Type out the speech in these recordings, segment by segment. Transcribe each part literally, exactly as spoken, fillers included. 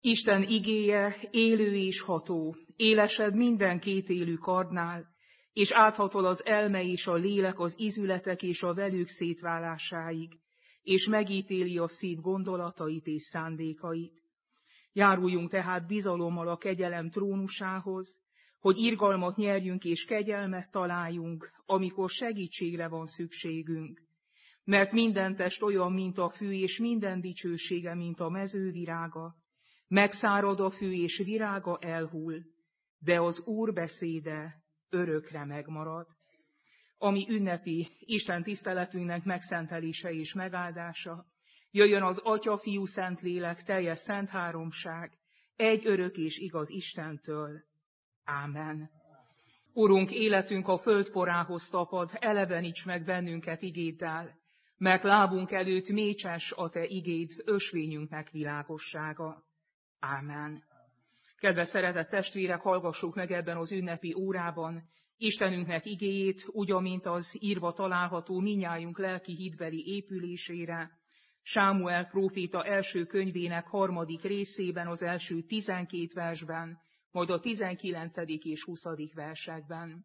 Isten igéje élő és ható, élesebb minden kétélű kardnál, és áthatol az elme és a lélek, az ízületek és a velük szétválásáig, és megítéli a szív gondolatait és szándékait. Járuljunk tehát bizalommal a kegyelem trónusához, hogy irgalmat nyerjünk és kegyelmet találjunk, amikor segítségre van szükségünk. Mert minden test olyan, mint a fű, és minden dicsősége, mint a mező virága. Megszárad a fű, és virága elhull, de az Úr beszéde örökre megmarad. Ami ünnepi Isten tiszteletünknek megszentelése és megáldása, jöjjön az Atya, Fiú, Szentlélek, teljes szent háromság, egy örök és igaz Istentől. Ámen. Urunk, életünk a föld porához tapad, eleveníts meg bennünket igéddel, mert lábunk előtt mécses a te igéd, ösvényünknek világossága. Ámen. Kedves szeretett testvérek, hallgassuk meg ebben az ünnepi órában Istenünknek igéjét, úgy, amint az írva található minnyájunk lelki hitbeli épülésére, Sámuel próféta első könyvének harmadik részében, az első tizenkét versben, majd a tizenkilencedik és huszadik versekben.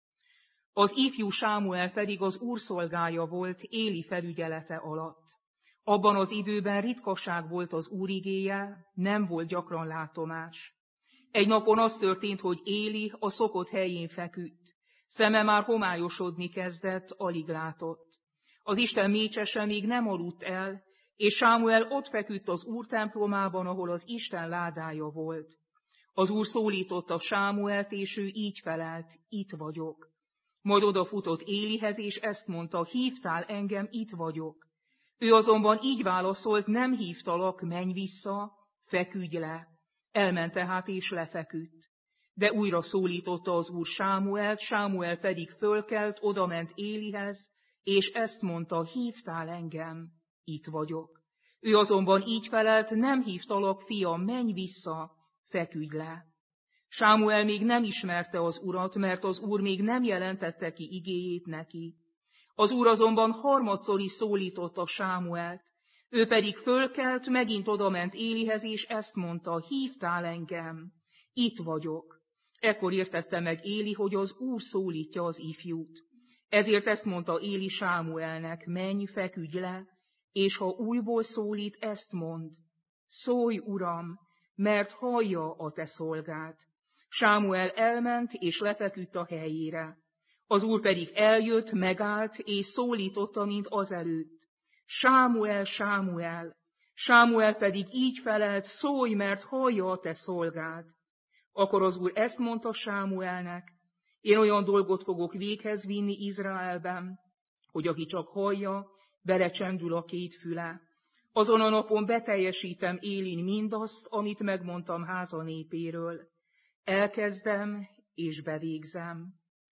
Az ifjú Sámuel pedig az Úr szolgája volt Éli felügyelete alatt. Abban az időben ritkaság volt az Úr igéje, nem volt gyakran látomás. Egy napon az történt, hogy Éli a szokott helyén feküdt. Szeme már homályosodni kezdett, alig látott. Az Isten mécsese még nem aludt el, és Sámuel ott feküdt az Úr templomában, ahol az Isten ládája volt. Az Úr szólította Sámuelt, és ő így felelt, itt vagyok. Majd odafutott Élihez, és ezt mondta, hívtál engem, itt vagyok. Ő azonban így válaszolt, nem hívtalak, menj vissza, feküdj le. Elment tehát és lefeküdt. De újra szólította az Úr Sámuelt, Sámuel pedig fölkelt, odament Élihez, és ezt mondta, hívtál engem, itt vagyok. Ő azonban így felelt, nem hívtalak, fiam, menj vissza, feküdj le. Sámuel még nem ismerte az Urat, mert az Úr még nem jelentette ki igéjét neki. Az Úr azonban harmadszor is szólította Sámuelt, ő pedig fölkelt, megint odament Élihez, és ezt mondta, hívtál engem, itt vagyok. Ekkor értette meg Éli, hogy az Úr szólítja az ifjút. Ezért ezt mondta Éli Sámuelnek, menj, feküdj le, és ha újból szólít, ezt mond, szólj, Uram, mert hallja a te szolgád. Sámuel elment, és lefeküdt a helyére. Az Úr pedig eljött, megállt, és szólította, mint azelőtt. Sámuel, Sámuel! Sámuel pedig így felelt, szólj, mert hallja a te szolgád. Akkor az Úr ezt mondta Sámuelnek, én olyan dolgot fogok véghez vinni Izraelben, hogy aki csak hallja, vele csendül a két füle. Azon a napon beteljesítem Élin mindazt, amit megmondtam háza népéről. Elkezdem és bevégzem.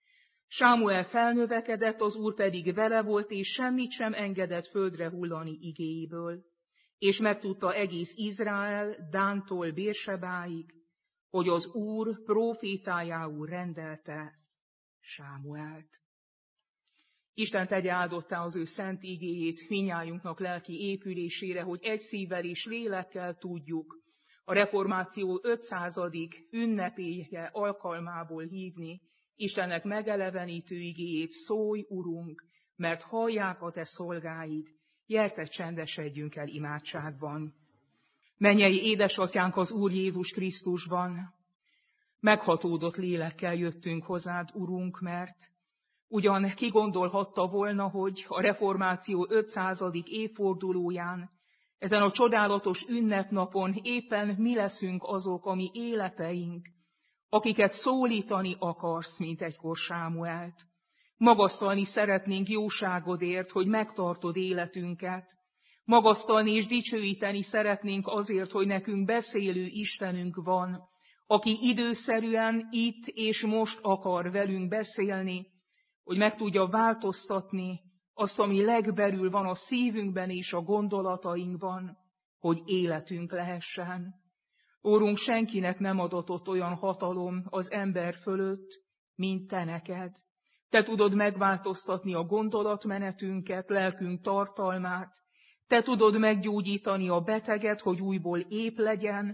Sámuel felnövekedett, az Úr pedig vele volt, és semmit sem engedett földre hullani igéjéből. És megtudta egész Izrael, Dántól Bérsebáig, hogy az Úr prófétájául rendelte Sámuelt. Isten tegye áldottá az ő szent igéjét minnyájunknak lelki épülésére, hogy egy szívvel és lélekkel tudjuk a reformáció ötszázadik ünnepéje alkalmából hívni Istennek megelevenítő igéjét, szólj, Urunk, mert hallják a te szolgáid, gyertek csendesedjünk el imádságban. Mennyei édesatyánk az Úr Jézus Krisztusban, meghatódott lélekkel jöttünk hozzád, Urunk, mert ugyan ki gondolhatta volna, hogy a reformáció ötszázadik évfordulóján, ezen a csodálatos ünnepnapon éppen mi leszünk azok, ami életeink, akiket szólítani akarsz, mint egykor Sámuelt. Magasztalni szeretnénk jóságodért, hogy megtartod életünket. Magasztalni és dicsőíteni szeretnénk azért, hogy nekünk beszélő Istenünk van, aki időszerűen itt és most akar velünk beszélni, hogy meg tudja változtatni azt, ami legbelül van a szívünkben és a gondolatainkban, hogy életünk lehessen. Úrunk, senkinek nem adatott olyan hatalom az ember fölött, mint te neked. Te tudod megváltoztatni a gondolatmenetünket, lelkünk tartalmát. Te tudod meggyógyítani a beteget, hogy újból ép legyen.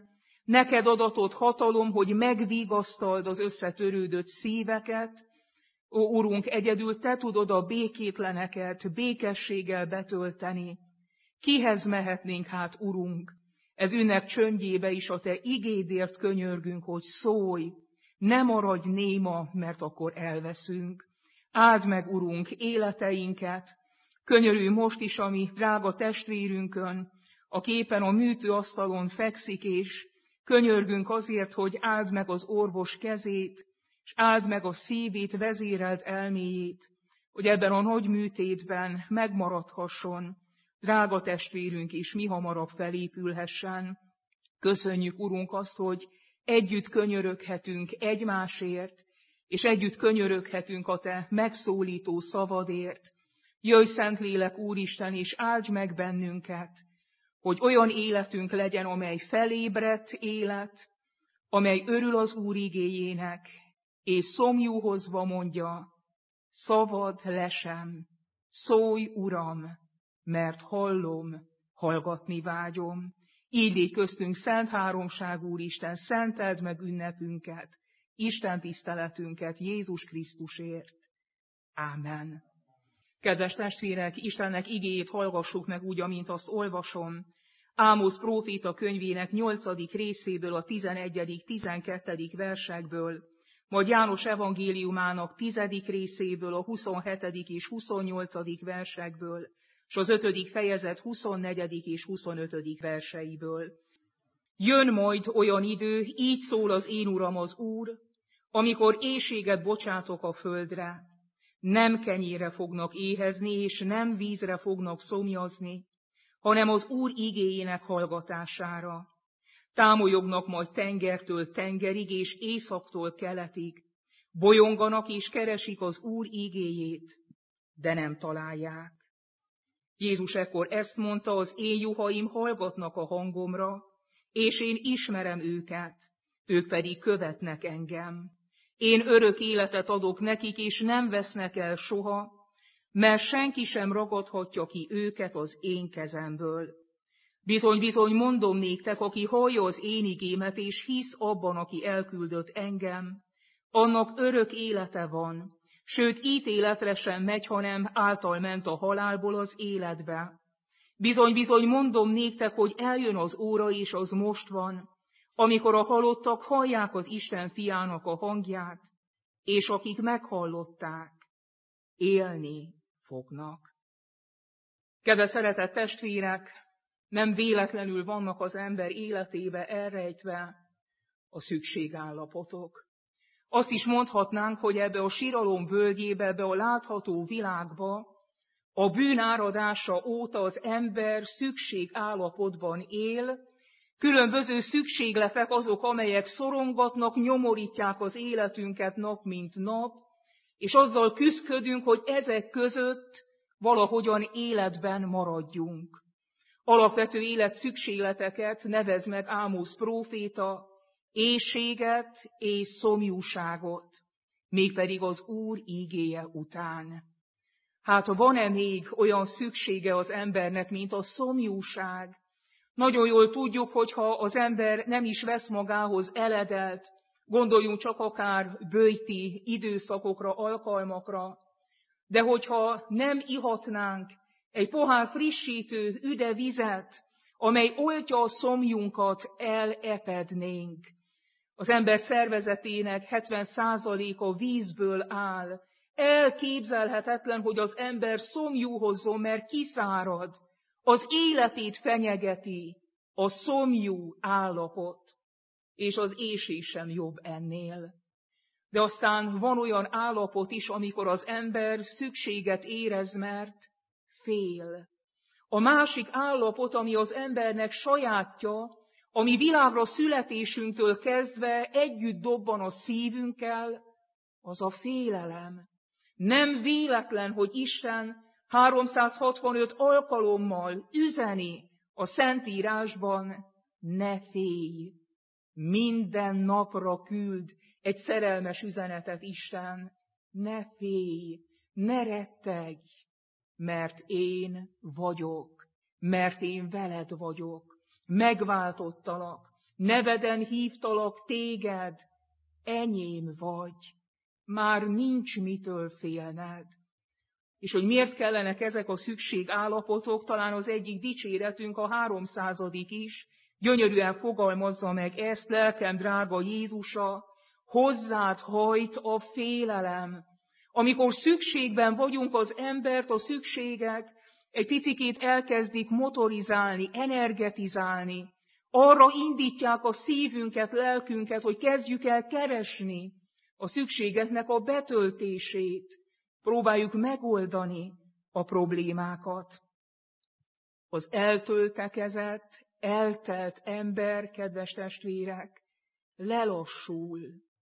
Neked adatott hatalom, hogy megvigasztald az összetörődött szíveket. Ó, Urunk, egyedül Te tudod a békétleneket békességgel betölteni. Kihez mehetnénk hát, Urunk? Ez ünnep csöndjébe is a Te igédért könyörgünk, hogy szólj, ne maradj néma, mert akkor elveszünk. Áld meg, Urunk, életeinket, könyörülj most is a mi drága testvérünkön, aki éppen a műtőasztalon fekszik, és könyörgünk azért, hogy áld meg az orvos kezét, és áld meg a szívét, vezérelt elméjét, hogy ebben a nagy műtétben megmaradhasson, drága testvérünk is mi hamarabb felépülhessen. Köszönjük, Urunk, azt, hogy együtt könyöröghetünk egymásért, és együtt könyöröghetünk a Te megszólító szavadért. Jöjj, Szentlélek, Úristen, és áldj meg bennünket, hogy olyan életünk legyen, amely felébredt élet, amely örül az Úr igéjének, és szomjúhozva mondja, szavad lesem, szólj, Uram, mert hallom, hallgatni vágyom. Így légy köztünk, Szent Háromság, Úristen, szenteld meg ünnepünket, Isten tiszteletünket Jézus Krisztusért. Ámen. Kedves testvérek, Istennek igéjét hallgassuk meg úgy, amint azt olvasom. Ámosz próféta könyvének nyolcadik részéből, a tizenegyedik, tizenkettedik versekből, majd János evangéliumának tizedik részéből, a huszonhetedik és huszonnyolcadik versekből, és az ötödik fejezet huszonnegyedik és huszonötödik verseiből. Jön majd olyan idő, így szól az én Uram az Úr, amikor éhséget bocsátok a földre, nem kenyérre fognak éhezni, és nem vízre fognak szomjazni, hanem az Úr igéjének hallgatására. Támolyognak majd tengertől tengerig, és északtól keletig. Bolyonganak és keresik az Úr igéjét, de nem találják. Jézus ekkor ezt mondta, az én juhaim hallgatnak a hangomra, és én ismerem őket, ők pedig követnek engem. Én örök életet adok nekik, és nem vesznek el soha, mert senki sem ragadhatja ki őket az én kezemből. Bizony, bizony, mondom néktek, aki hallja az én igémet, és hisz abban, aki elküldött engem, annak örök élete van, sőt, ítéletre sem megy, hanem által ment a halálból az életbe. Bizony, bizony, mondom néktek, hogy eljön az óra, és az most van, amikor a halottak hallják az Isten fiának a hangját, és akik meghallották, élni fognak. Kedves szeretett testvérek, nem véletlenül vannak az ember életébe elrejtve a szükségállapotok. Azt is mondhatnánk, hogy ebbe a síralom völgyébe, ebbe a látható világba a bűn áradása óta az ember szükségállapotban él, különböző szükségletek azok, amelyek szorongatnak, nyomorítják az életünket nap mint nap, és azzal küszködünk, hogy ezek között valahogyan életben maradjunk. Alapvető életszükségleteket nevez meg Ámosz próféta, éhséget és szomjúságot, mégpedig az Úr ígéje után. Hát van-e még olyan szüksége az embernek, mint a szomjúság? Nagyon jól tudjuk, hogyha az ember nem is vesz magához eledelt, gondoljunk csak akár böjti időszakokra, alkalmakra, de hogyha nem ihatnánk egy pohár frissítő üde vizet, amely oltja a szomjunkat, elepednénk. Az ember szervezetének hetven százaléka vízből áll. Elképzelhetetlen, hogy az ember szomjúhozzon, mert kiszárad. Az életét fenyegeti a szomjú állapot, és az éhség sem jobb ennél. De aztán van olyan állapot is, amikor az ember szükséget érez, mert fél. A másik állapot, ami az embernek sajátja, ami világra születésünktől kezdve együtt dobban a szívünkkel, az a félelem. Nem véletlen, hogy Isten háromszázhatvanöt alkalommal üzeni a Szentírásban, ne félj. Minden napra küld egy szerelmes üzenetet Isten, ne félj, ne rettegj, mert én vagyok, mert én veled vagyok, megváltottalak, neveden hívtalak téged, enyém vagy, már nincs mitől félned. És hogy miért kellenek ezek a szükségállapotok, talán az egyik dicséretünk, a háromszázadik is, gyönyörűen fogalmazza meg ezt, lelkem drága Jézusa, hozzád hajt a félelem. Amikor szükségben vagyunk, az embert, a szükségek egy picikét elkezdik motorizálni, energetizálni, arra indítják a szívünket, lelkünket, hogy kezdjük el keresni a szükségeknek a betöltését, próbáljuk megoldani a problémákat. Az eltöltekezett, eltelt ember, kedves testvérek, lelassul,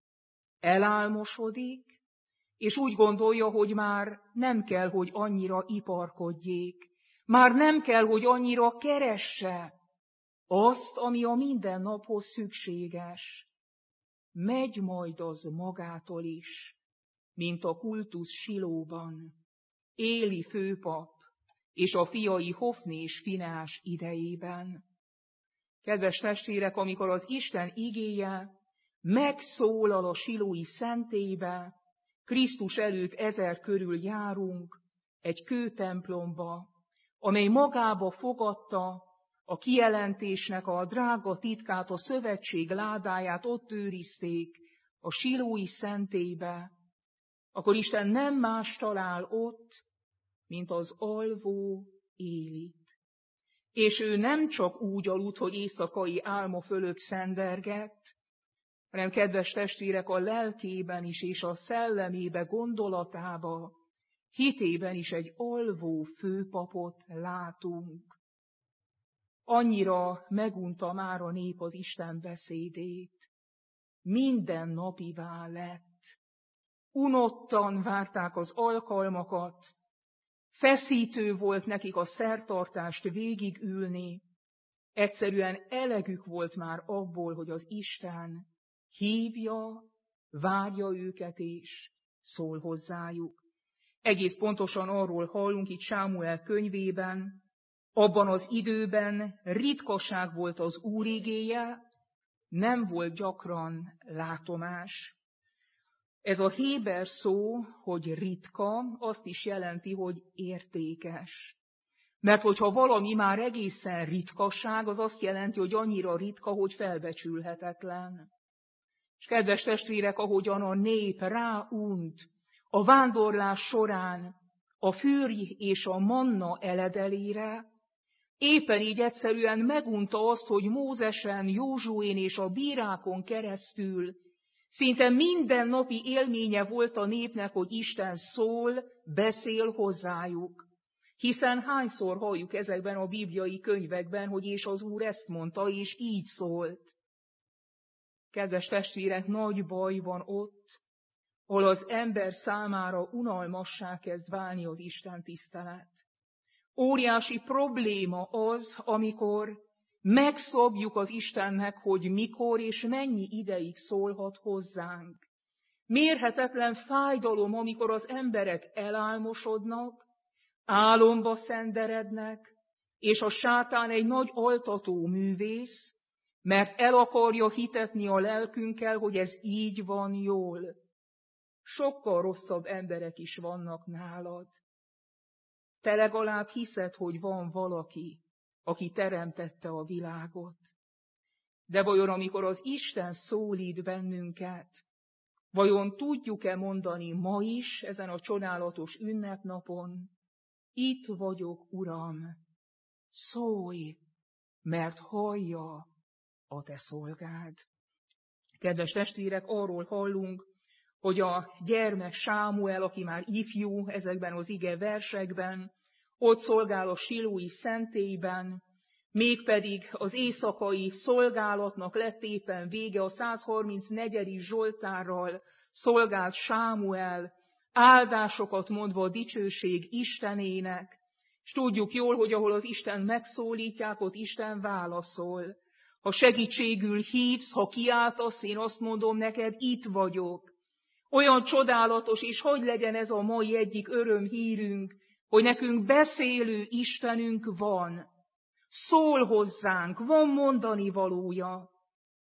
elálmosodik, és úgy gondolja, hogy már nem kell, hogy annyira iparkodjék, már nem kell, hogy annyira keresse azt, ami a mindennaphoz szükséges. Megy majd az magától is, mint a kultusz Silóban, Éli főpap és a fiai Hofni és Fineás idejében. Kedves testvérek, amikor az Isten igéje megszólal a silói szentélybe, Krisztus előtt ezer körül járunk egy kőtemplomba, amely magába fogadta a kijelentésnek a drága titkát, a szövetség ládáját, ott őrizték a silói szentélybe, akkor Isten nem más talál ott, mint az alvó Élit. És ő nem csak úgy aludt, hogy éjszakai álma fölött szendergett, hanem kedves testvérek, a lelkében is és a szellemébe, gondolatába, hitében is egy alvó főpapot látunk. Annyira megunta már a nép az Isten beszédét, minden napivá lett. Unottan várták az alkalmakat, feszítő volt nekik a szertartást végigülni, egyszerűen elegük volt már abból, hogy az Isten hívja, várja őket és szól hozzájuk. Egész pontosan arról hallunk itt Sámuel könyvében, abban az időben ritkaság volt az Úr igéje, nem volt gyakran látomás. Ez a héber szó, hogy ritka, azt is jelenti, hogy értékes. Mert hogyha valami már egészen ritkaság, az azt jelenti, hogy annyira ritka, hogy felbecsülhetetlen. És kedves testvérek, ahogyan a nép ráunt a vándorlás során a fürj és a manna eledelére, éppen így egyszerűen megunta azt, hogy Mózesen, Józsuén és a bírákon keresztül szinte mindennapi élménye volt a népnek, hogy Isten szól, beszél hozzájuk. Hiszen hányszor halljuk ezekben a bibliai könyvekben, hogy és az Úr ezt mondta, és így szólt. Kedves testvérek, nagy baj van ott, ahol az ember számára unalmassá kezd válni az Isten tisztelet. Óriási probléma az, amikor megszabjuk az Istennek, hogy mikor és mennyi ideig szólhat hozzánk. Mérhetetlen fájdalom, amikor az emberek elálmosodnak, álomba szenderednek, és a sátán egy nagy altató művész, mert el akarja hitetni a lelkünkkel, hogy ez így van jól. Sokkal rosszabb emberek is vannak nálad. Te legalább hiszed, hogy van valaki, aki teremtette a világot. De vajon amikor az Isten szólít bennünket, vajon tudjuk-e mondani ma is, ezen a csodálatos ünnepnapon, itt vagyok, Uram, szólj, mert hallja a te szolgád. Kedves testvérek, arról hallunk, hogy a gyermek Sámuel, aki már ifjú ezekben az ige versekben, ott szolgál a silói szentélyben, mégpedig az éjszakai szolgálatnak lett éppen vége, a százharmincnegyedik Zsoltárral szolgált Sámuel, áldásokat mondva a dicsőség Istenének, és tudjuk jól, hogy ahol az Isten megszólítják, ott Isten válaszol. Ha segítségül hívsz, ha kiáltasz, én azt mondom neked, itt vagyok. Olyan csodálatos, és hogy legyen ez a mai egyik örömhírünk, hogy nekünk beszélő Istenünk van. Szól hozzánk, van mondani valója.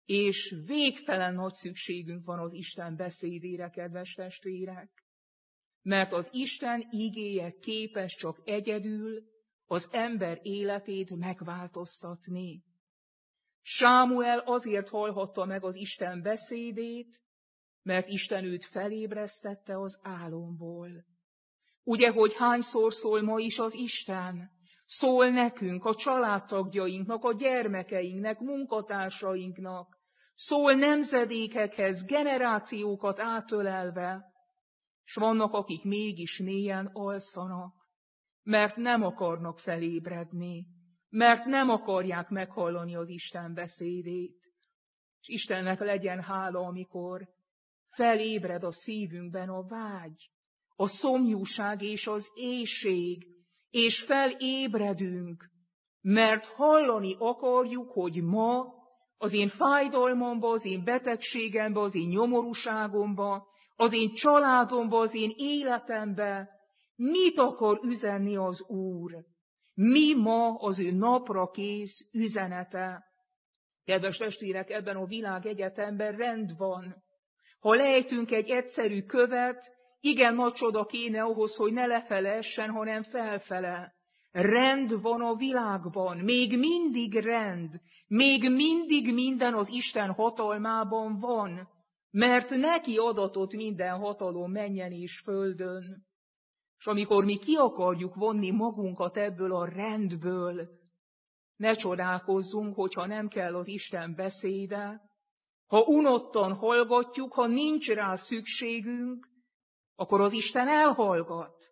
És végtelen nagy szükségünk van az Isten beszédére, kedves testvérek, mert az Isten igéje képes csak egyedül az ember életét megváltoztatni. Sámuel azért hallhatta meg az Isten beszédét, mert Isten őt felébresztette az álomból. Ugye, hogy hányszor szól ma is az Isten? Szól nekünk, a családtagjainknak, a gyermekeinknek, munkatársainknak. Szól nemzedékekhez, generációkat átölelve, s vannak, akik mégis mélyen alszanak, mert nem akarnak felébredni, mert nem akarják meghallani az Isten beszédét. És Istennek legyen hála, amikor felébred a szívünkben a vágy, a szomjúság és az éhség, és felébredünk, mert hallani akarjuk, hogy ma az én fájdalmamba, az én betegségembe, az én nyomorúságomba, az én családomba, az én életembe mit akar üzenni az Úr? Mi ma az ő napra kész üzenete? Kedves testvérek, ebben a világegyetemben rend van. Ha lejtünk egy egyszerű követ, igen nagy csoda kéne ahhoz, hogy ne lefele essen, hanem felfele. Rend van a világban, még mindig rend, még mindig minden az Isten hatalmában van, mert neki adatott minden hatalom mennyen és földön. És amikor mi ki akarjuk vonni magunkat ebből a rendből, ne csodálkozzunk, hogyha nem kell az Isten beszéde, ha unottan hallgatjuk, ha nincs rá szükségünk, akkor az Isten elhallgat.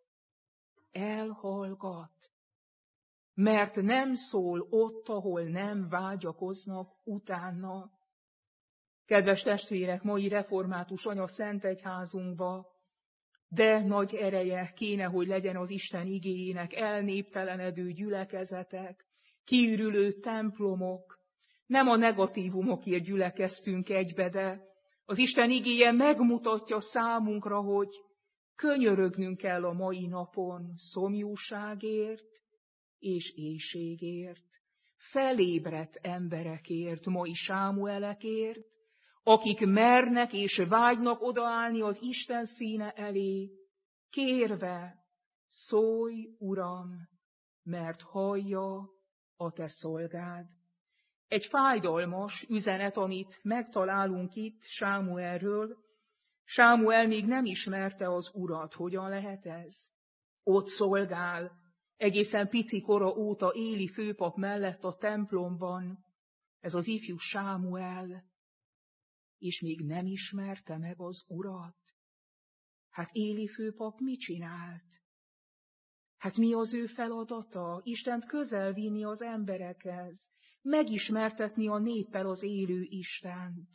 Elhallgat. Mert nem szól ott, ahol nem vágyakoznak utána. Kedves testvérek, mai református anya Szentegyházunkba, de nagy ereje kéne, hogy legyen az Isten igéjének, elnéptelenedő gyülekezetek, kiürülő templomok. Nem a negatívumokért gyülekeztünk egybe, de az Isten igéje megmutatja számunkra, hogy könyörögnünk kell a mai napon szomjúságért és éhségért, felébredt emberekért, mai Sámuelekért, akik mernek és vágynak odaállni az Isten színe elé, kérve, szólj, Uram, mert hallja a te szolgád. Egy fájdalmas üzenet, amit megtalálunk itt Sámuelről. Sámuel még nem ismerte az Urat. Hogyan lehet ez? Ott szolgál, egészen pici kora óta Éli főpap mellett a templomban. Ez az ifjú Sámuel, és még nem ismerte meg az Urat. Hát Éli főpap mit csinált? Hát mi az ő feladata? Istent közel vinni az emberekhez, megismertetni a néppel az élő Istent.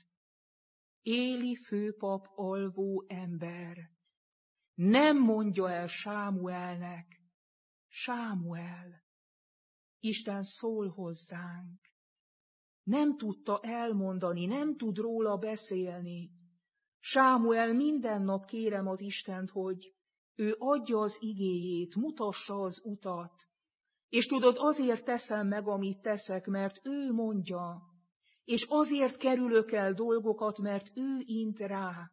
Éli főpap alvó ember. Nem mondja el Sámuelnek, Sámuel, Isten szól hozzánk. Nem tudta elmondani, nem tud róla beszélni. Sámuel, minden nap kérem az Istent, hogy ő adja az igéjét, mutassa az utat. És tudod, azért teszem meg, amit teszek, mert ő mondja. És azért kerülök el dolgokat, mert ő int rá.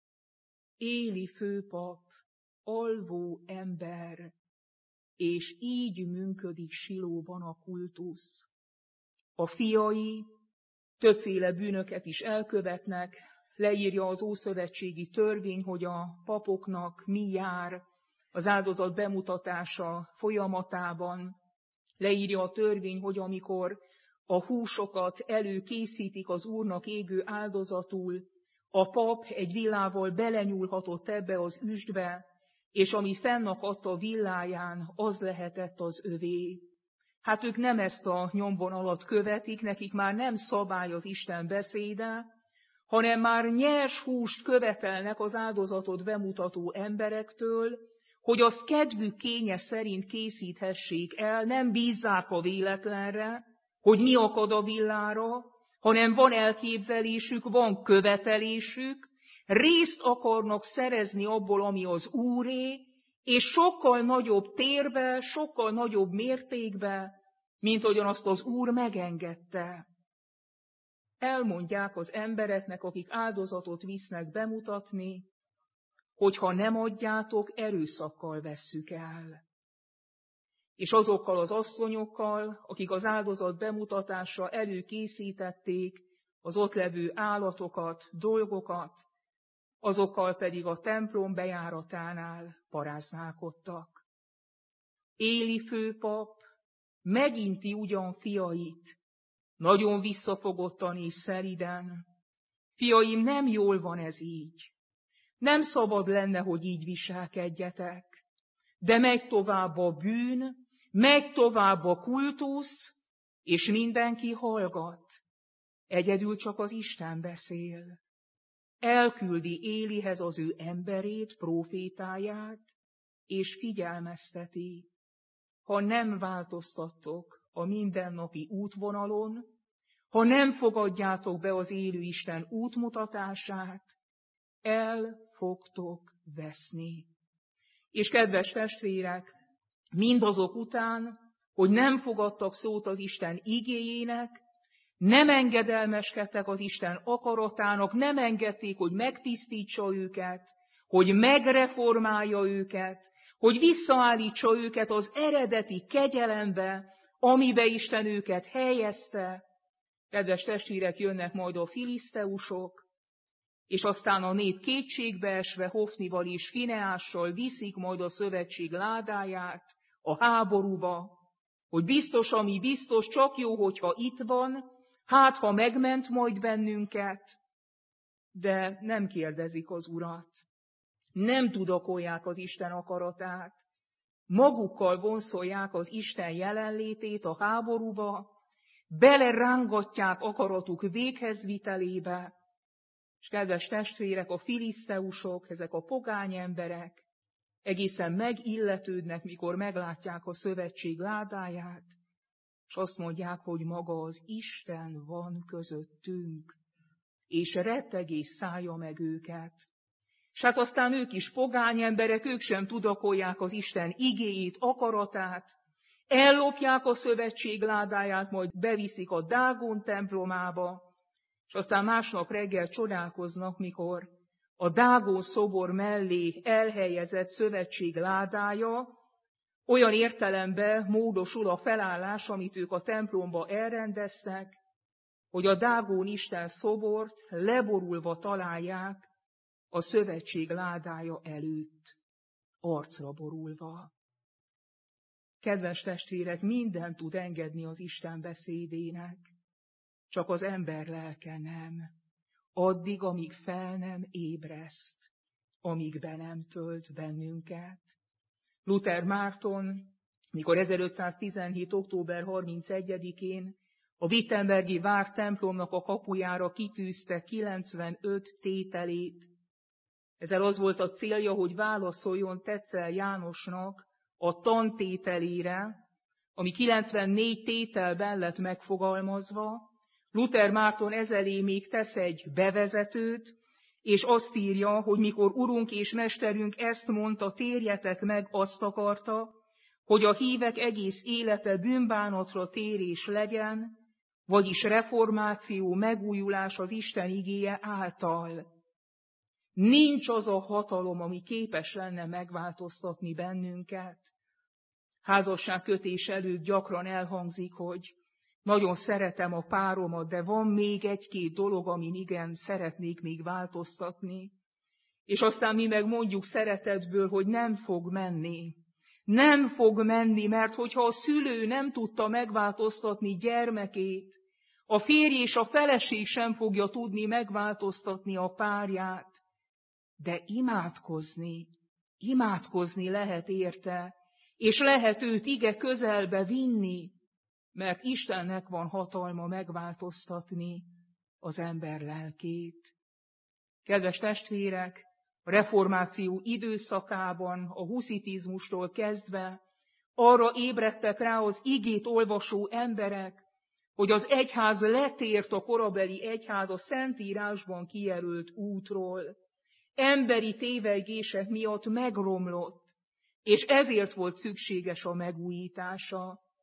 Éli főpap, alvó ember, és így működik Silóban a kultusz. A fiai többféle bűnöket is elkövetnek, leírja az ószövetségi törvény, hogy a papoknak mi jár az áldozat bemutatása folyamatában. Leírja a törvény, hogy amikor a húsokat előkészítik az Úrnak égő áldozatul, a pap egy villával belenyúlhatott ebbe az üstbe, és ami fennakadt a villáján, az lehetett az övé. Hát ők nem ezt a nyomvonalat követik, nekik már nem szabály az Isten beszéde, hanem már nyers húst követelnek az áldozatot bemutató emberektől, hogy azt kedvük kénye szerint készíthessék el, nem bízzák a véletlenre, hogy mi akad a villára, hanem van elképzelésük, van követelésük, részt akarnak szerezni abból, ami az Úré, és sokkal nagyobb térbe, sokkal nagyobb mértékbe, mint ahogyan azt az Úr megengedte. elmondják az embereknek, akik áldozatot visznek bemutatni, hogy ha nem adjátok, erőszakkal vesszük el. És azokkal az asszonyokkal, akik az áldozat bemutatásra előkészítették az ott levő állatokat, dolgokat, azokkal pedig a templom bejáratánál paráználkodtak. Éli főpap meginti ugyan fiait, nagyon visszafogottan és szeliden. Fiaim, nem jól van ez így. Nem szabad lenne, hogy így viselkedjetek. De megy tovább a bűn, megy tovább a kultusz, és mindenki hallgat. Egyedül csak az Isten beszél. Elküldi Élihez az ő emberét, prófétáját, és figyelmezteti. Ha nem változtattok a mindennapi útvonalon, ha nem fogadjátok be az élő Isten útmutatását, el fogtok veszni. És kedves testvérek, mindazok után, hogy nem fogadtak szót az Isten igéjének, nem engedelmeskedtek az Isten akaratának, nem engedték, hogy megtisztítsa őket, hogy megreformálja őket, hogy visszaállítsa őket az eredeti kegyelembe, amibe Isten őket helyezte. Kedves testvérek, jönnek majd a filiszteusok, és aztán a nép kétségbeesve Hofnival és Fineással viszik majd a szövetség ládáját a háborúba, hogy biztos, ami biztos, csak jó, hogyha itt van, hát ha megment majd bennünket, de nem kérdezik az Urat, nem tudakolják az Isten akaratát, magukkal vonszolják az Isten jelenlétét a háborúba, belerángatják akaratuk véghezvitelébe, és kedves testvérek, a filiszteusok, ezek a pogány emberek egészen megilletődnek, mikor meglátják a szövetség ládáját, és azt mondják, hogy maga az Isten van közöttünk, és rettegés szállja meg őket. És hát aztán ők is pogány emberek, ők sem tudakolják az Isten igéjét, akaratát, ellopják a szövetség ládáját, majd beviszik a Dágon templomába, és aztán másnap reggel csodálkoznak, mikor a Dágon szobor mellé elhelyezett szövetség ládája olyan értelemben módosul a felállás, amit ők a templomba elrendeztek, hogy a Dágon Isten szobort leborulva találják a szövetség ládája előtt, arcra borulva. Kedves testvérek, minden tud engedni az Isten beszédének, csak az ember lelke nem, addig, amíg fel nem ébreszt, amíg be nem tölt bennünket. Luther Márton, mikor ezerötszáztizenhét. október harmincegyedikén a Wittenbergi vár templomnak a kapujára kitűzte kilencvenöt tételét, ezzel az volt a célja, hogy válaszoljon Tetzel Jánosnak a tantételére, ami kilencvennégy tételben lett megfogalmazva. Luther Márton ezelé még tesz egy bevezetőt, és azt írja, hogy mikor Urunk és Mesterünk ezt mondta, térjetek meg, azt akarta, hogy a hívek egész élete bűnbánatra térés legyen, vagyis reformáció, megújulás az Isten igéje által. Nincs az a hatalom, ami képes lenne megváltoztatni bennünket. Házasságkötés előtt gyakran elhangzik, hogy nagyon szeretem a páromat, de van még egy-két dolog, amin igen szeretnék még változtatni. És aztán mi meg mondjuk szeretetből, hogy nem fog menni. Nem fog menni, mert hogyha a szülő nem tudta megváltoztatni gyermekét, a férj és a feleség sem fogja tudni megváltoztatni a párját. De imádkozni, imádkozni lehet érte, és lehet őt ige közelbe vinni, mert Istennek van hatalma megváltoztatni az ember lelkét. Kedves testvérek, a reformáció időszakában, a huszitizmustól kezdve arra ébredtek rá az igét olvasó emberek, hogy az egyház letért a korabeli egyház a Szentírásban kijelölt útról. Emberi tévegések miatt megromlott, és ezért volt szükséges a megújítása.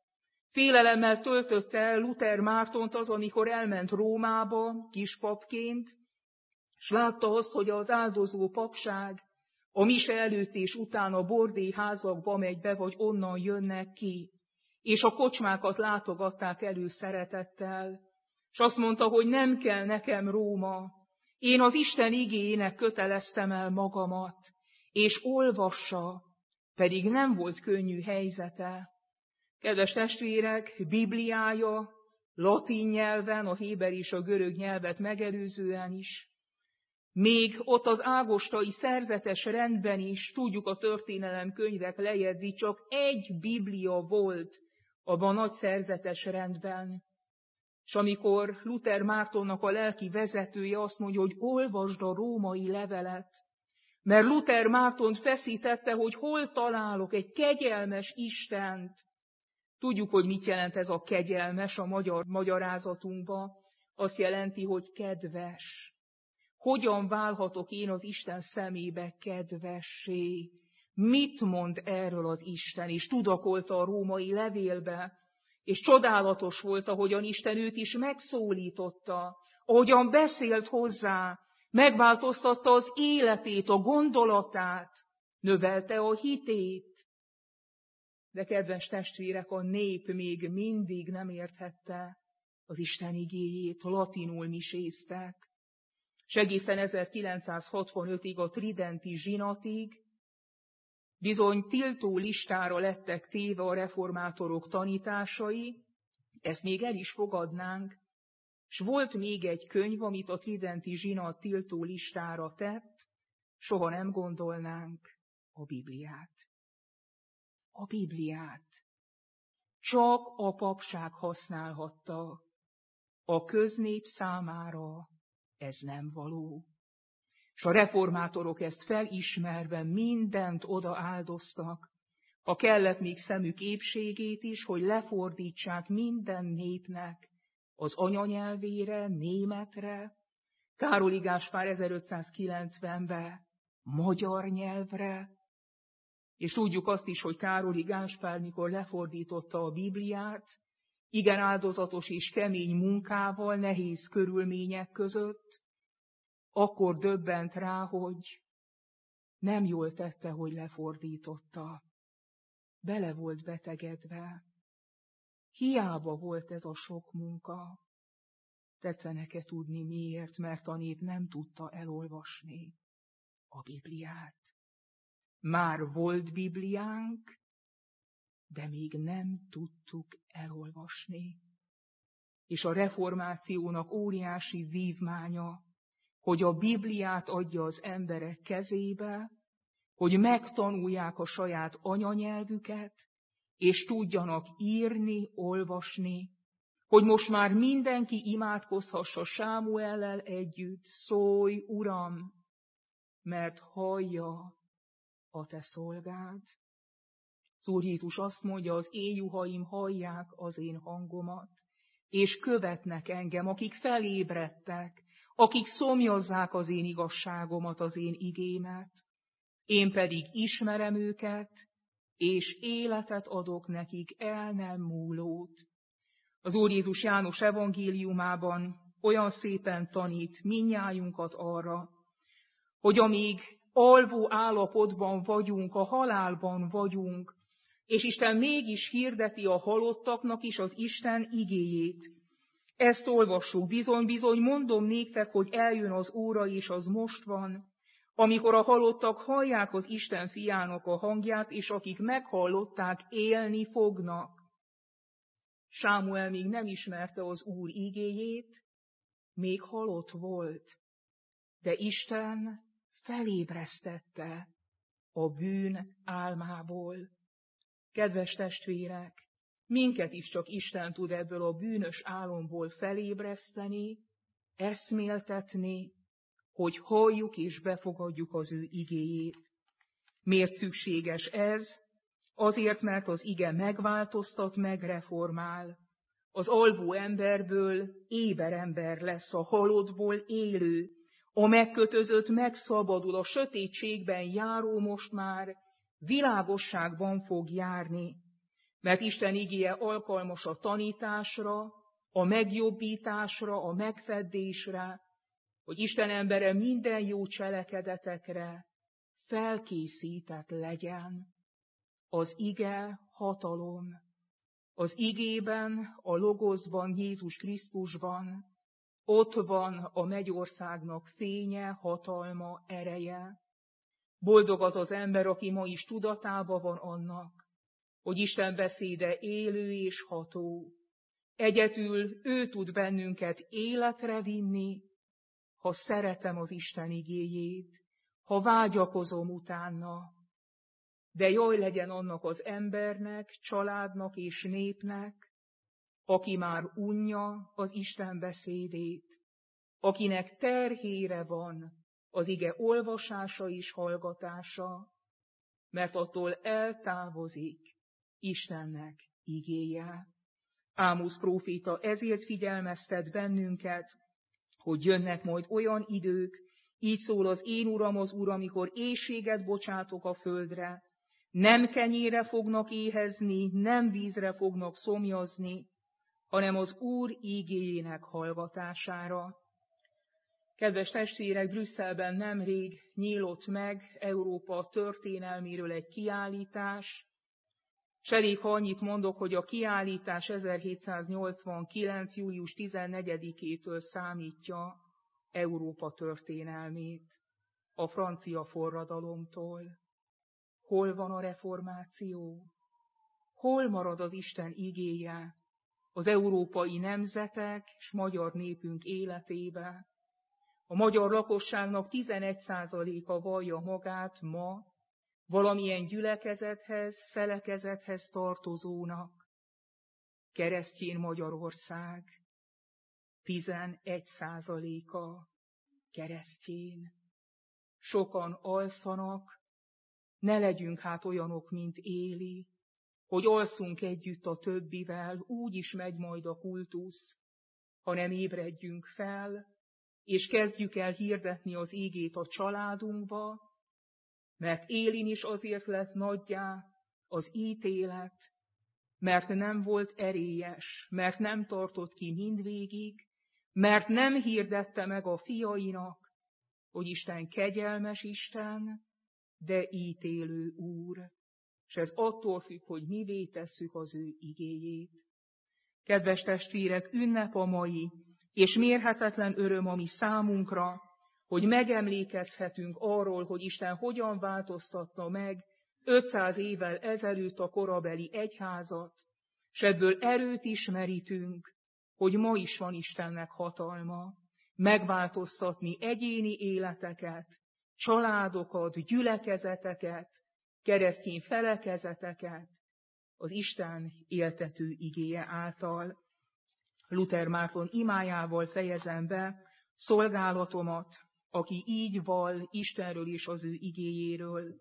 Félelemmel töltötte el Luther Mártont az, amikor elment Rómába kispapként, s látta azt, hogy az áldozó papság a mise előtt és után a bordélyházakba megy be, vagy onnan jönnek ki, és a kocsmákat látogatták elő szeretettel, és azt mondta, hogy nem kell nekem Róma, én az Isten igéjének köteleztem el magamat, és olvassa, pedig nem volt könnyű helyzete. Kedves testvérek, Bibliája latin nyelven, a héber és a görög nyelvet megelőzően is, még ott az ágostai szerzetes rendben is, tudjuk a történelem könyvek lejegyzik, csak egy Biblia volt abban a nagy szerzetes rendben. És amikor Luther Mártonnak a lelki vezetője azt mondja, hogy olvasd a római levelet, mert Luther Mártont feszítette, hogy hol találok egy kegyelmes Istent. Tudjuk, hogy mit jelent ez a kegyelmes a magyar magyarázatunkban. Azt jelenti, hogy kedves. Hogyan válhatok én az Isten szemébe kedvessé? Mit mond erről az Isten? És tudakolta a római levélbe, és csodálatos volt, ahogyan Isten őt is megszólította, ahogyan beszélt hozzá, megváltoztatta az életét, a gondolatát, növelte a hitét. De kedves testvérek, a nép még mindig nem érthette az Isten igéjét, latinul miséztek. És egészen ezerkilencszázhatvanötig a tridenti zsinatig bizony tiltó listára lettek téve a reformátorok tanításai, ezt még el is fogadnánk, és volt még egy könyv, amit a tridenti zsinat tiltó listára tett, soha nem gondolnánk, a Bibliát. A Bibliát. Csak a papság használhatta, a köznép számára ez nem való. És a reformátorok ezt felismerve mindent oda áldoztak, ha kellett még szemük épségét is, hogy lefordítsák minden népnek az anyanyelvére, németre, Károli Gáspár ezerötszázkilencvenben magyar nyelvre, és tudjuk azt is, hogy Károli Gáspár, mikor lefordította a Bibliát, igen áldozatos és kemény munkával, nehéz körülmények között, akkor döbbent rá, hogy nem jól tette, hogy lefordította. Bele volt betegedve. Hiába volt ez a sok munka. Tetszene-e tudni miért, mert a nép nem tudta elolvasni a Bibliát. Már volt Bibliánk, de még nem tudtuk elolvasni. És a reformációnak óriási vívmánya, hogy a Bibliát adja az emberek kezébe, hogy megtanulják a saját anyanyelvüket, és tudjanak írni, olvasni, hogy most már mindenki imádkozhassa Sámuellel együtt, szólj, Uram, mert hallja a te szolgád. Az Úr Jézus azt mondja, az én juhaim hallják az én hangomat, és követnek engem, akik felébredtek, akik szomjazzák az én igazságomat, az én igémet. Én pedig ismerem őket, és életet adok nekik, el nem múlót. Az Úr Jézus János evangéliumában olyan szépen tanít mindnyájunkat arra, hogy amíg alvó állapotban vagyunk, a halálban vagyunk, és Isten mégis hirdeti a halottaknak is az Isten igéjét. Ezt olvassuk, bizony-bizony, mondom néktek, hogy eljön az óra, és az most van, amikor a halottak hallják az Isten fiának a hangját, és akik meghallották, élni fognak. Sámuel még nem ismerte az Úr igéjét, még halott volt, de Isten felébresztette a bűn álmából. Kedves testvérek, minket is csak Isten tud ebből a bűnös álomból felébreszteni, eszméltetni, hogy halljuk és befogadjuk az ő igéjét. Miért szükséges ez? Azért, mert az ige megváltoztat, megreformál. Az alvó emberből éber ember lesz, a halottból élő, a megkötözött megszabadul, a sötétségben járó most már világosságban fog járni. Mert Isten igéje alkalmas a tanításra, a megjobbításra, a megfeddésre, hogy Isten embere minden jó cselekedetekre felkészített legyen. Az ige hatalom. Az igében, a logoszban, Jézus Krisztusban ott van a mennyországnak fénye, hatalma, ereje. Boldog az az ember, aki ma is tudatában van annak, hogy Isten beszéde élő és ható. Egyedül ő tud bennünket életre vinni, ha szeretem az Isten igéjét, ha vágyakozom utána. De jaj legyen annak az embernek, családnak és népnek, aki már unja az Isten beszédét, akinek terhére van az ige olvasása és hallgatása, mert attól eltávozik Istennek igéje. Ámosz próféta ezért figyelmeztet bennünket, hogy jönnek majd olyan idők, így szól az én Uram az Úr, amikor éhséget bocsátok a földre, nem kenyérre fognak éhezni, nem vízre fognak szomjazni, hanem az Úr ígéjének hallgatására. Kedves testvérek, Brüsszelben nemrég nyílott meg Európa történelméről egy kiállítás, s elég, ha annyit mondok, hogy a kiállítás ezerhétszáznyolcvankilenc. július tizennegyedikétől számítja Európa történelmét, a francia forradalomtól. Hol van a reformáció? Hol marad az Isten igéje az európai nemzetek és magyar népünk életébe? A magyar lakosságnak tizenegy százaléka vallja magát ma valamilyen gyülekezethez, felekezethez tartozónak. Keresztény Magyarország tizenegy százaléka keresztény. Sokan alszanak, ne legyünk hát olyanok, mint Éli, hogy alszunk együtt a többivel, úgy is megy majd a kultusz, hanem ébredjünk fel, és kezdjük el hirdetni az igét a családunkba, mert Élin is azért lett nagyjá az ítélet, mert nem volt erélyes, mert nem tartott ki mindvégig, mert nem hirdette meg a fiainak, hogy Isten kegyelmes Isten, de ítélő Úr, és ez attól függ, hogy mivé tesszük az ő igéjét. Kedves testvérek, ünnep a mai, és mérhetetlen öröm a mi számunkra, hogy megemlékezhetünk arról, hogy Isten hogyan változtatta meg ötszáz évvel ezelőtt a korabeli egyházat, s ebből erőt is merítünk, hogy ma is van Istennek hatalma megváltoztatni egyéni életeket, családokat, gyülekezeteket, keresztény felekezeteket az Isten éltető igéje által. Luther Márton imájával fejezem be szolgálatomat, aki így vall Istenről és az ő igéjéről.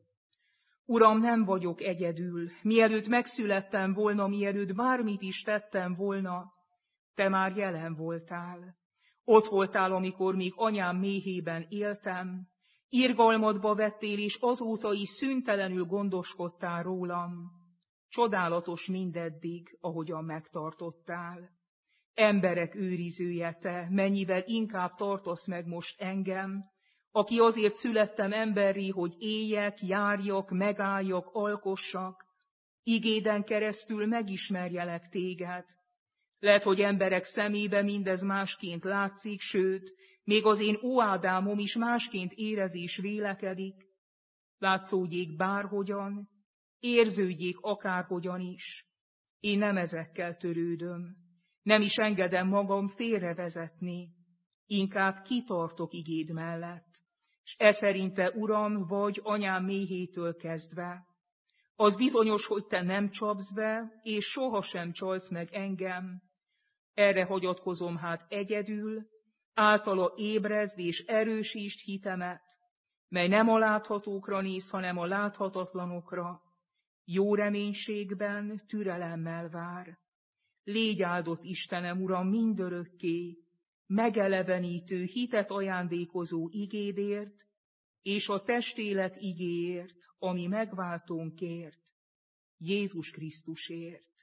Uram, nem vagyok egyedül, mielőtt megszülettem volna, mielőtt bármit is tettem volna, te már jelen voltál. Ott voltál, amikor még anyám méhében éltem, irgalmadba vettél, és azóta is szüntelenül gondoskodtál rólam. Csodálatos mindeddig, ahogyan megtartottál. Emberek őrizője te, mennyivel inkább tartasz meg most engem, aki azért születtem emberré, hogy éljek, járjak, megálljak, alkossak, igéden keresztül megismerjelek téged. Lehet, hogy emberek szemébe mindez másként látszik, sőt, még az én ó Ádámom is másként érez és vélekedik. Látszódjék bárhogyan, érződjék akárhogyan is. Én nem ezekkel törődöm, nem is engedem magam félrevezetni, inkább kitartok igéd mellett, s e szerinte, Uram, vagy anyám méhétől kezdve. Az bizonyos, hogy te nem csapsz be, és sohasem csalsz meg engem. Erre hagyatkozom hát egyedül, általa ébrezd és erősítsd hitemet, mely nem a láthatókra néz, hanem a láthatatlanokra. Jó reménységben, türelemmel vár. Légy áldott Istenem, Uram, mindörökké, megelevenítő, hitet ajándékozó igédért, és a testélet igéért, ami megváltónkért, Jézus Krisztusért.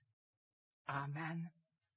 Ámen.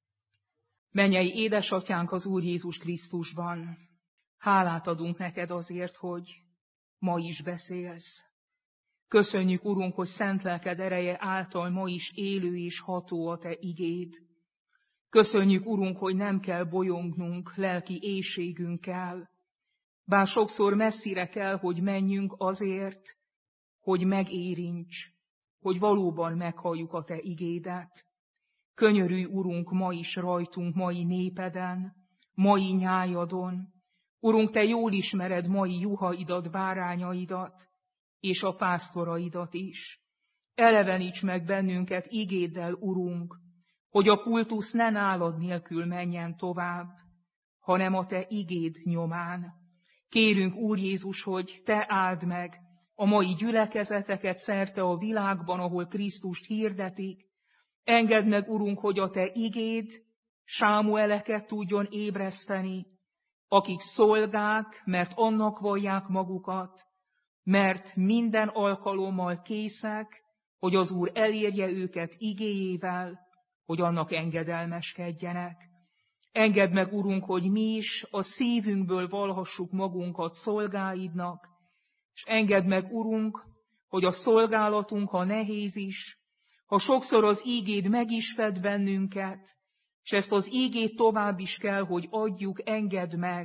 Mennyei édesatyánk az Úr Jézus Krisztusban, hálát adunk neked azért, hogy ma is beszélsz. Köszönjük, Urunk, hogy szent lelked ereje által ma is élő és ható a te igéd. Köszönjük, Urunk, hogy nem kell bolyongnunk lelki éhségünkkel, bár sokszor messzire kell, hogy menjünk azért, hogy megérints, hogy valóban meghalljuk a te igédet. Könyörülj, Urunk, ma is rajtunk, mai népeden, mai nyájadon. Urunk, te jól ismered mai juhaidat, bárányaidat, és a pásztoraidat is. Eleveníts meg bennünket igéddel, Urunk, hogy a kultusz ne nálad nélkül menjen tovább, hanem a te igéd nyomán. Kérünk, Úr Jézus, hogy te áld meg a mai gyülekezeteket szerte a világban, ahol Krisztust hirdetik. Engedd meg, Urunk, hogy a te igéd Sámueleket tudjon ébreszteni, akik szolgák, mert annak vallják magukat, mert minden alkalommal készek, hogy az Úr elérje őket igéjével, hogy annak engedelmeskedjenek. Engedd meg, Urunk, hogy mi is a szívünkből valhassuk magunkat szolgáidnak, és engedd meg, Urunk, hogy a szolgálatunk, ha nehéz is, ha sokszor az ígéd meg is fed bennünket, és ezt az ígét tovább is kell, hogy adjuk, engedd meg.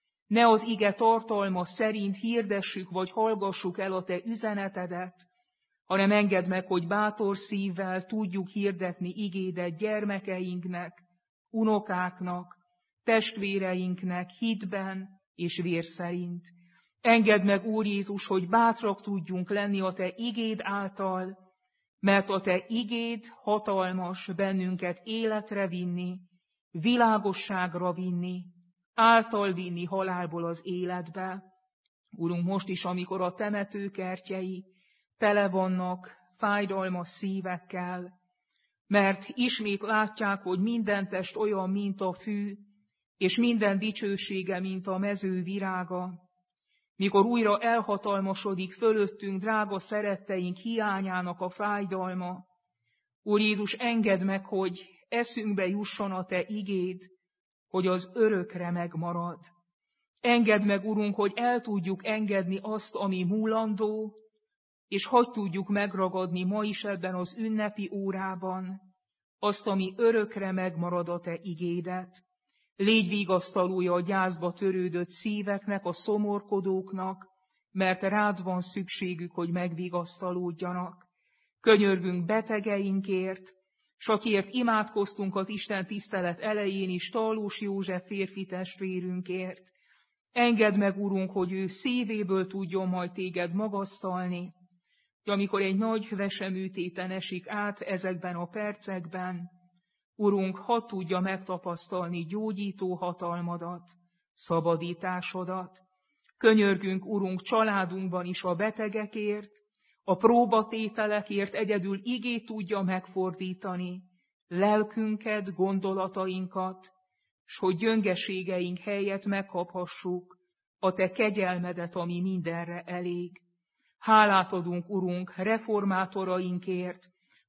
Ne az ige tartalma szerint hirdessük, vagy hallgassuk el a te üzenetedet, hanem engedd meg, hogy bátor szívvel tudjuk hirdetni igédet gyermekeinknek, unokáknak, testvéreinknek hitben és vér szerint. Engedd meg, Úr Jézus, hogy bátrak tudjunk lenni a te igéd által, mert a te igéd hatalmas bennünket életre vinni, világosságra vinni, által vinni halálból az életbe. Urunk, most is, amikor a temetőkertjei tele vannak fájdalmas szívekkel, mert ismét látják, hogy minden test olyan, mint a fű, és minden dicsősége, mint a mező virága, mikor újra elhatalmasodik fölöttünk drága szeretteink hiányának a fájdalma. Úr Jézus, engedd meg, hogy eszünkbe jusson a te igéd, hogy az örökre megmarad. Engedd meg, Urunk, hogy el tudjuk engedni azt, ami múlandó, és hadd tudjuk megragadni ma is ebben az ünnepi órában azt, ami örökre megmarad a te igédet. Légy vigasztalója a gyászba törődött szíveknek, a szomorkodóknak, mert rád van szükségük, hogy megvigasztalódjanak. Könyörgünk betegeinkért, s akiért imádkoztunk az Isten tisztelet elején is, Tallós József férfi testvérünkért. Engedd meg, Urunk, hogy ő szívéből tudjon majd téged magasztalni, hogy amikor egy nagy veseműtéten esik át ezekben a percekben, Urunk, hadd tudja megtapasztalni gyógyító hatalmadat, szabadításodat. Könyörgünk, Urunk, családunkban is a betegekért, a próbatételekért, egyedül igét tudja megfordítani lelkünket, gondolatainkat, s hogy gyöngeségeink helyett megkaphassuk a te kegyelmedet, ami mindenre elég. Hálát adunk, Urunk, reformátorainkért,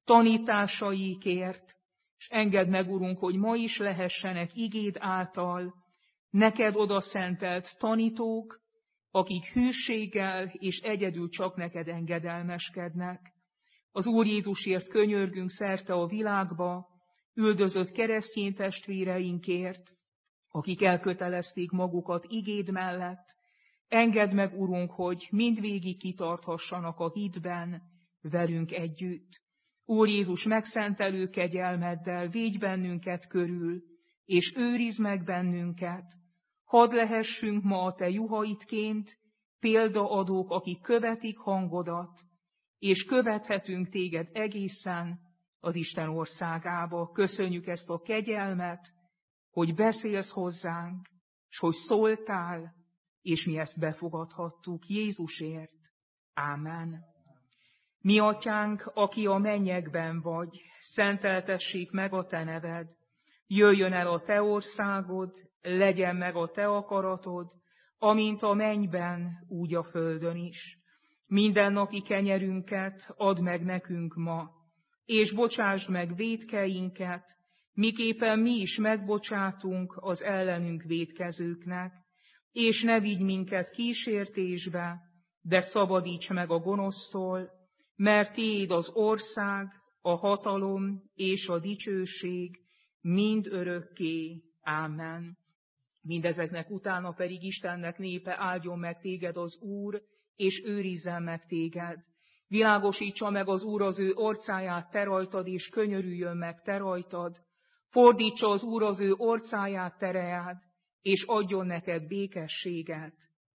tanításaikért, és engedd meg, Urunk, hogy ma is lehessenek igéd által neked odaszentelt tanítók, akik hűséggel és egyedül csak neked engedelmeskednek. Az Úr Jézusért könyörgünk szerte a világba, üldözött keresztény testvéreinkért, akik elkötelezték magukat igéd mellett. Engedd meg, Urunk, hogy mindvégig kitarthassanak a hitben velünk együtt. Úr Jézus, megszentelő kegyelmeddel védj bennünket körül, és őrizd meg bennünket. Hadd lehessünk ma a te juhaidként példaadók, akik követik hangodat, és követhetünk téged egészen az Isten országába. Köszönjük ezt a kegyelmet, hogy beszélsz hozzánk, és hogy szóltál, és mi ezt befogadhattuk Jézusért. Ámen. Mi atyánk, aki a mennyekben vagy, szenteltessék meg a te neved. Jöjjön el a te országod, legyen meg a te akaratod, amint a mennyben, úgy a földön is. Mindennapi kenyerünket add meg nekünk ma, és bocsásd meg vétkeinket, miképpen mi is megbocsátunk az ellenünk vétkezőknek, és ne vigy minket kísértésbe, de szabadíts meg a gonosztól, mert tiéd az ország, a hatalom és a dicsőség mind örökké. Ámen. Mindezeknek utána pedig Istennek népe, áldjon meg téged az Úr, és őrizzen meg téged. Világosítsa meg az Úr az ő orcáját te rajtad, és könyörüljön meg te rajtad. Fordítsa az Úr az ő orcáját te reád, és adjon neked békességet.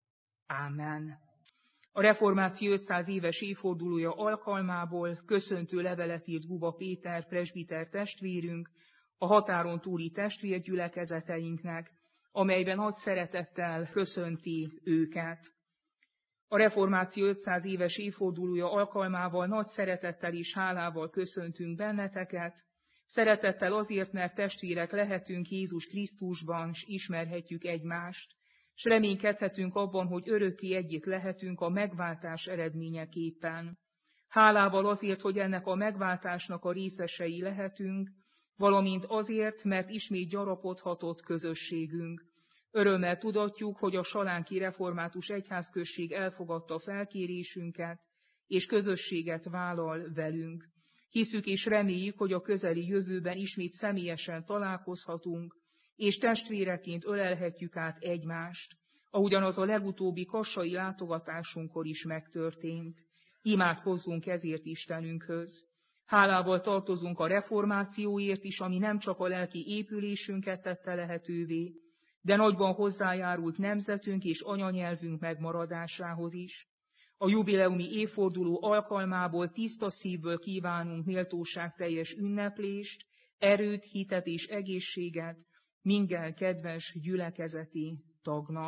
Ámen. A reformáció ötszáz éves évfordulója alkalmából köszöntő levelet írt Guba Péter presbiter testvérünk a határon túli testvérgyülekezeteinknek, amelyben nagy szeretettel köszönti őket. A reformáció ötszáz éves évfordulója alkalmával nagy szeretettel és hálával köszöntünk benneteket. Szeretettel azért, mert testvérek lehetünk Jézus Krisztusban, s ismerhetjük egymást, s reménykedhetünk abban, hogy örökké együtt lehetünk a megváltás eredményeképpen. Hálával azért, hogy ennek a megváltásnak a részesei lehetünk, valamint azért, mert ismét gyarapodhatott közösségünk. Örömmel tudatjuk, hogy a salánki református egyházközség elfogadta felkérésünket, és közösséget vállal velünk. Hiszük és reméljük, hogy a közeli jövőben ismét személyesen találkozhatunk, és testvéreként ölelhetjük át egymást, ahogyan az a legutóbbi kassai látogatásunkkor is megtörtént. Imádkozzunk ezért Istenünkhöz. Hálával tartozunk a reformációért is, ami nem csak a lelki épülésünket tette lehetővé, de nagyban hozzájárult nemzetünk és anyanyelvünk megmaradásához is. A jubileumi évforduló alkalmából tiszta szívből kívánunk méltóságteljes ünneplést, erőt, hitet és egészséget minden kedves gyülekezeti tagnak.